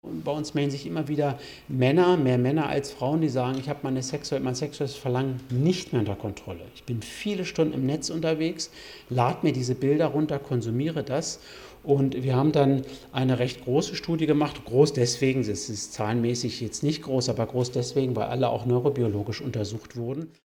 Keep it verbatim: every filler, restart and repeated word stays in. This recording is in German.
Und bei uns melden sich immer wieder Männer, mehr Männer als Frauen, die sagen, ich habe meine sexuell, mein sexuelles Verlangen nicht mehr unter Kontrolle. Ich bin viele Stunden im Netz unterwegs, lade mir diese Bilder runter, konsumiere das. Und wir haben dann eine recht große Studie gemacht. Groß deswegen, es ist zahlenmäßig jetzt nicht groß, aber groß deswegen, weil alle auch neurobiologisch untersucht wurden.